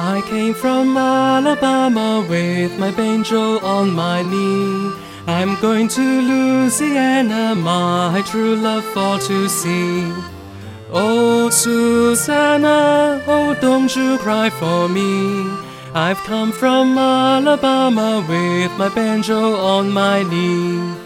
I came from Alabama with my banjo on my knee. I'm going to Louisiana, my true love for to see. Oh, Susanna, oh, don't you cry for me. I've come from Alabama with my banjo on my knee.